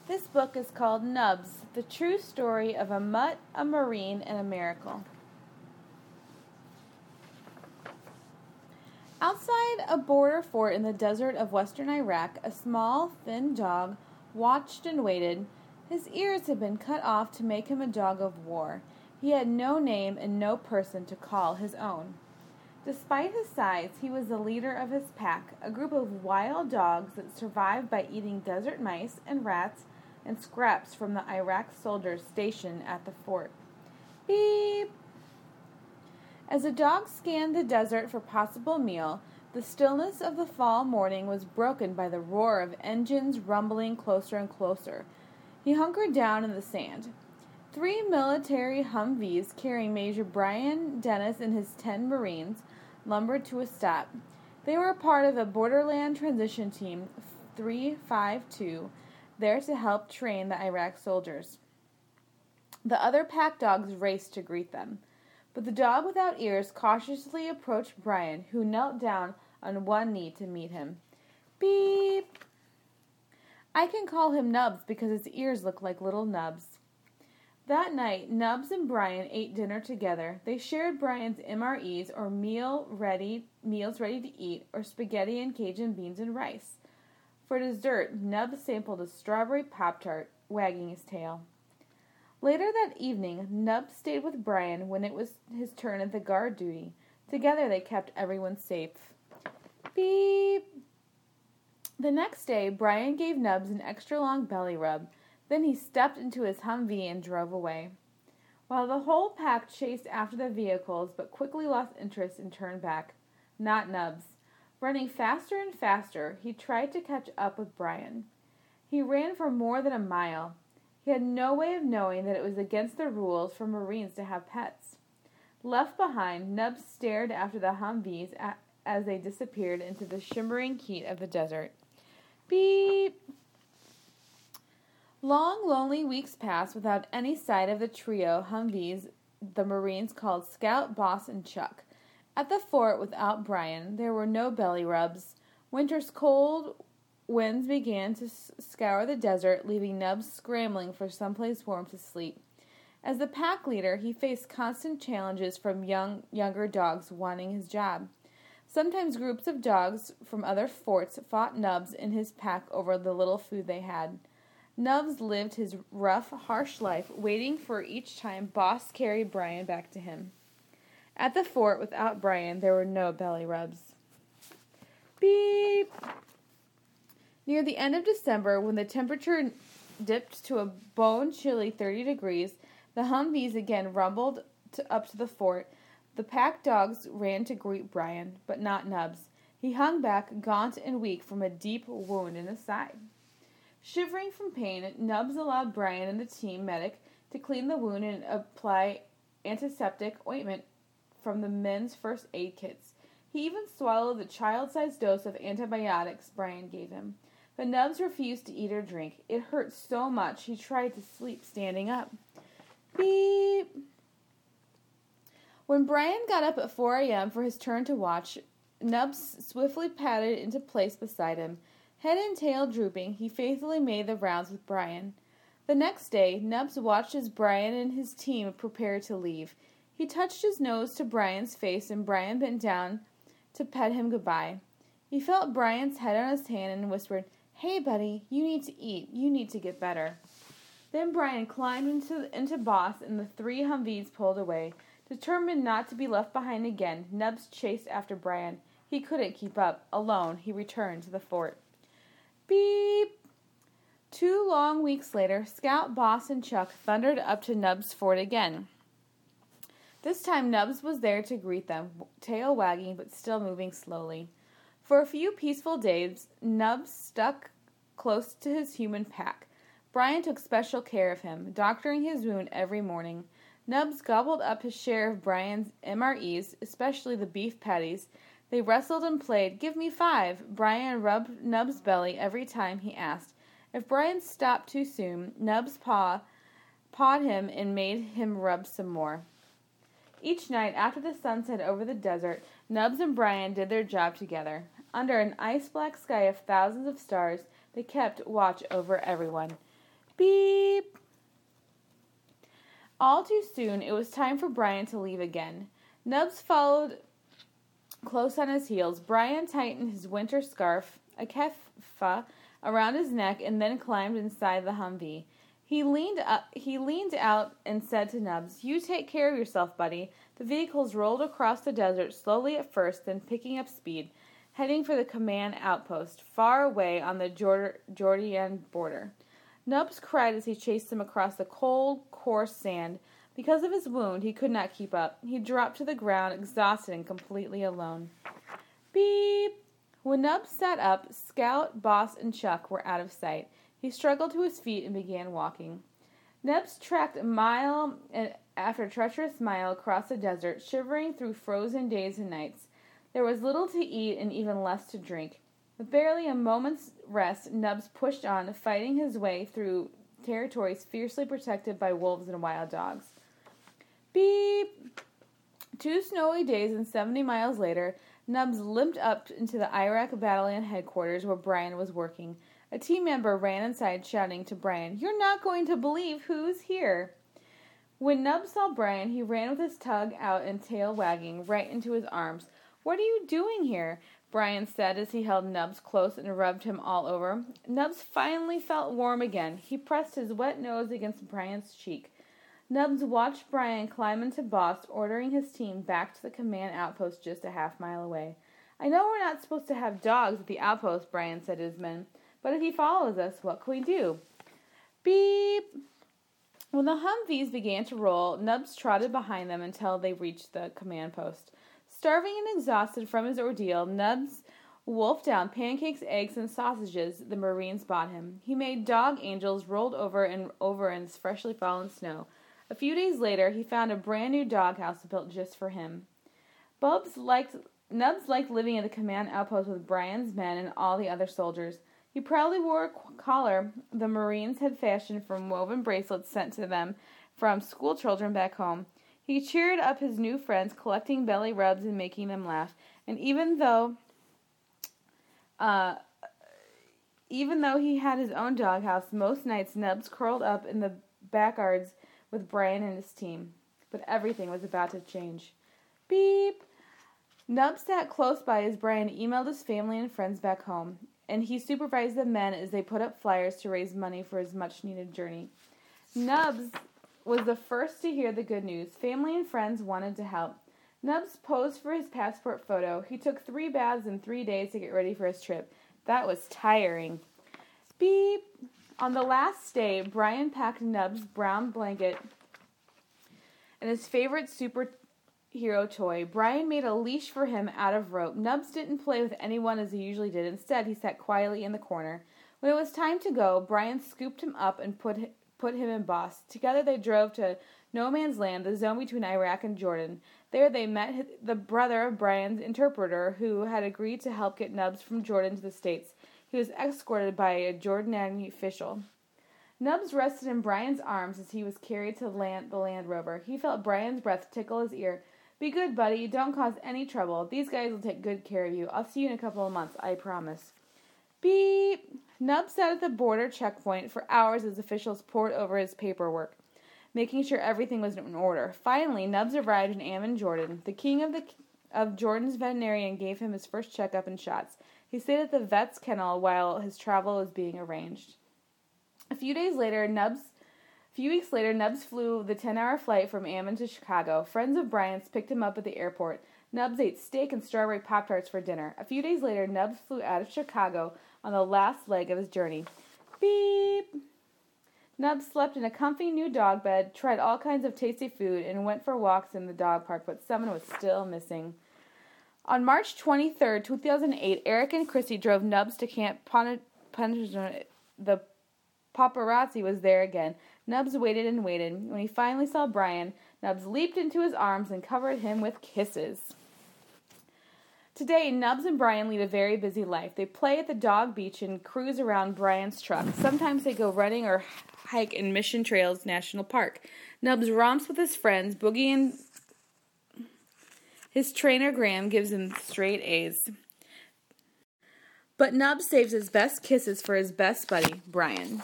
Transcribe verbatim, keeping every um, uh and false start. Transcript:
This book is called Nubs, the true story of a mutt, a marine, and a miracle. Outside a border fort in the desert of western Iraq, a small, thin dog watched and waited. His ears had been cut off to make him a dog of war. He had no name and no person to call his own. Despite his size, he was the leader of his pack, a group of wild dogs that survived by eating desert mice and rats and scraps from the Iraq soldiers stationed at the fort. Beep! As the dog scanned the desert for possible meal, the stillness of the fall morning was broken by the roar of engines rumbling closer and closer. He hunkered down in the sand. Three military Humvees carrying Major Brian Dennis and his ten Marines lumbered to a stop. They were part of a Borderland Transition Team three five two, there to help train the Iraq soldiers. The other pack dogs raced to greet them. But the dog without ears cautiously approached Brian, who knelt down on one knee to meet him. Beep! I can call him Nubs because his ears look like little nubs. That night, Nubs and Brian ate dinner together. They shared Brian's M R Es, or meal ready, meals ready to eat, or spaghetti and Cajun beans and rice. For dessert, Nubs sampled a strawberry Pop-Tart, wagging his tail. Later that evening, Nubs stayed with Brian when it was his turn at the guard duty. Together they kept everyone safe. Beep! The next day, Brian gave Nubs an extra long belly rub. Then he stepped into his Humvee and drove away. While the whole pack chased after the vehicles, but quickly lost interest and turned back. Not Nubs. Running faster and faster, he tried to catch up with Brian. He ran for more than a mile. He had no way of knowing that it was against the rules for Marines to have pets. Left behind, Nubs stared after the Humvees as they disappeared into the shimmering heat of the desert. Beep! Long, lonely weeks passed without any sight of the trio Humvees the Marines called Scout, Boss, and Chuck. At the fort, without Brian, there were no belly rubs. Winter's cold winds began to scour the desert, leaving Nubs scrambling for someplace warm to sleep. As the pack leader, he faced constant challenges from young, younger dogs wanting his job. Sometimes groups of dogs from other forts fought Nubs and his pack over the little food they had. Nubs lived his rough, harsh life, waiting for each time Boss carried Brian back to him. At the fort, without Brian, there were no belly rubs. Beep! Near the end of December, when the temperature dipped to a bone-chilly thirty degrees, the Humvees again rumbled to, up to the fort. The pack dogs ran to greet Brian, but not Nubs. He hung back, gaunt and weak from a deep wound in his side. Shivering from pain, Nubs allowed Brian and the team medic to clean the wound and apply antiseptic ointment from the men's first aid kits. He even swallowed the child-sized dose of antibiotics Brian gave him. But Nubs refused to eat or drink. It hurt so much he tried to sleep standing up. Beep! When Brian got up at four a.m. for his turn to watch, Nubs swiftly padded into place beside him. Head and tail drooping, he faithfully made the rounds with Brian. The next day, Nubs watched as Brian and his team prepared to leave. He touched his nose to Brian's face, and Brian bent down to pet him goodbye. He felt Brian's head on his hand and whispered, "Hey, buddy, you need to eat. You need to get better." Then Brian climbed into, into Boss, and the three Humvees pulled away. Determined not to be left behind again, Nubs chased after Brian. He couldn't keep up. Alone, he returned to the fort. Beep! Two long weeks later, Scout, Boss, and Chuck thundered up to Nubs' fort again. This time Nubs was there to greet them, tail wagging but still moving slowly. For a few peaceful days, Nubs stuck close to his human pack. Brian took special care of him, doctoring his wound every morning. Nubs gobbled up his share of Brian's M R Es, especially the beef patties. They wrestled and played, "Give me five." Brian rubbed Nubs' belly every time he asked. If Brian stopped too soon, Nubs paw, pawed him and made him rub some more. Each night after the sun set over the desert, Nubs and Brian did their job together. Under an ice-black sky of thousands of stars, they kept watch over everyone. Beep. All too soon, it was time for Brian to leave again. Nubs followed close on his heels. Brian tightened his winter scarf, a keffah, around his neck and then climbed inside the Humvee. He leaned up, he leaned out and said to Nubs, "You take care of yourself, buddy." The vehicles rolled across the desert, slowly at first, then picking up speed, heading for the command outpost, far away on the Jord- Jordan border. Nubs cried as he chased them across the cold, coarse sand. Because of his wound, he could not keep up. He dropped to the ground, exhausted and completely alone. Beep! When Nubs sat up, Scout, Boss, and Chuck were out of sight. He struggled to his feet and began walking. Nubs tracked a mile after a treacherous mile across the desert, shivering through frozen days and nights. There was little to eat and even less to drink. With barely a moment's rest, Nubs pushed on, fighting his way through territories fiercely protected by wolves and wild dogs. Beep! Two snowy days and seventy miles later, Nubs limped up into the Iraq Battalion headquarters where Brian was working. A team member ran inside shouting to Brian, "You're not going to believe who's here." When Nubs saw Brian, he ran with his tug out and tail wagging right into his arms. "What are you doing here?" Brian said as he held Nubs close and rubbed him all over. Nubs finally felt warm again. He pressed his wet nose against Brian's cheek. Nubs watched Brian climb into Boss, ordering his team back to the command outpost just a half mile away. "I know we're not supposed to have dogs at the outpost," Brian said to his men, "but if he follows us, what can we do?" Beep! When the Humvees began to roll, Nubs trotted behind them until they reached the command post. Starving and exhausted from his ordeal, Nubs wolfed down pancakes, eggs, and sausages the Marines bought him. He made dog angels rolled over and over in freshly fallen snow. A few days later, he found a brand new doghouse built just for him. Bubs liked, Nubs liked living at the command outpost with Brian's men and all the other soldiers. He proudly wore a collar the Marines had fashioned from woven bracelets sent to them from school children back home. He cheered up his new friends, collecting belly rubs and making them laugh. And even though, uh, even though he had his own doghouse, most nights Nubs curled up in the backyards with Brian and his team. But everything was about to change. Beep! Nubs sat close by as Brian emailed his family and friends back home, and he supervised the men as they put up flyers to raise money for his much-needed journey. Nubs was the first to hear the good news. Family and friends wanted to help. Nubs posed for his passport photo. He took three baths in three days to get ready for his trip. That was tiring. Beep! On the last day, Brian packed Nubs' brown blanket and his favorite superhero toy. Brian made a leash for him out of rope. Nubs didn't play with anyone as he usually did. Instead, he sat quietly in the corner. When it was time to go, Brian scooped him up and put put him in Boss. Together they drove to No Man's Land, the zone between Iraq and Jordan. There they met the brother of Brian's interpreter, who had agreed to help get Nubs from Jordan to the States. He was escorted by a Jordanian official. Nubs rested in Brian's arms as he was carried to land, the Land Rover. He felt Brian's breath tickle his ear. "Be good, buddy. Don't cause any trouble. These guys will take good care of you. I'll see you in a couple of months, I promise." Beep! Nubs sat at the border checkpoint for hours as officials pored over his paperwork, making sure everything was in order. Finally, Nubs arrived in Amman, Jordan. The king of the of Jordan's veterinarian gave him his first checkup and shots. He stayed at the vet's kennel while his travel was being arranged. A few days later, Nubs, a few weeks later, Nubs flew the ten-hour flight from Amman to Chicago. Friends of Brian's picked him up at the airport. Nubs ate steak and strawberry Pop-Tarts for dinner. A few days later, Nubs flew out of Chicago on the last leg of his journey. Beep! Nubs slept in a comfy new dog bed, tried all kinds of tasty food, and went for walks in the dog park, but someone was still missing. On March twenty-third, two thousand eight, Eric and Chrissy drove Nubs to Camp Punishment. The paparazzi was there again. Nubs waited and waited. When he finally saw Brian, Nubs leaped into his arms and covered him with kisses. Today, Nubs and Brian lead a very busy life. They play at the dog beach and cruise around Brian's truck. Sometimes they go running or hike in Mission Trails National Park. Nubs romps with his friends, Boogie, and his trainer Graham gives him straight A's. But Nubs saves his best kisses for his best buddy, Brian.